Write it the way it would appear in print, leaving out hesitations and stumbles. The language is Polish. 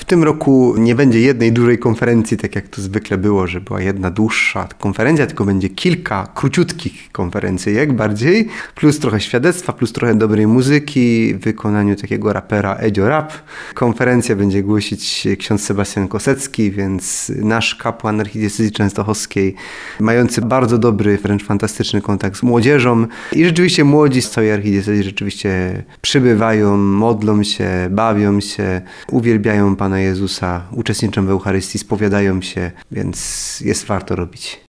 W tym roku nie będzie jednej dużej konferencji, tak jak to zwykle było, że była jedna dłuższa konferencja, tylko będzie kilka króciutkich konferencyjek bardziej, plus trochę świadectwa, plus trochę dobrej muzyki w wykonaniu takiego rapera Edzio Rap. Konferencję będzie głosić ksiądz Sebastian Kosecki, więc nasz kapłan archidiecezji częstochowskiej, mający bardzo dobry, wręcz fantastyczny kontakt z młodzieżą i rzeczywiście młodzi z całej archidiecezji rzeczywiście przybywają, modlą się, bawią się, uwielbiają Pana Jezusa, uczestniczą w Eucharystii, spowiadają się, więc jest warto robić.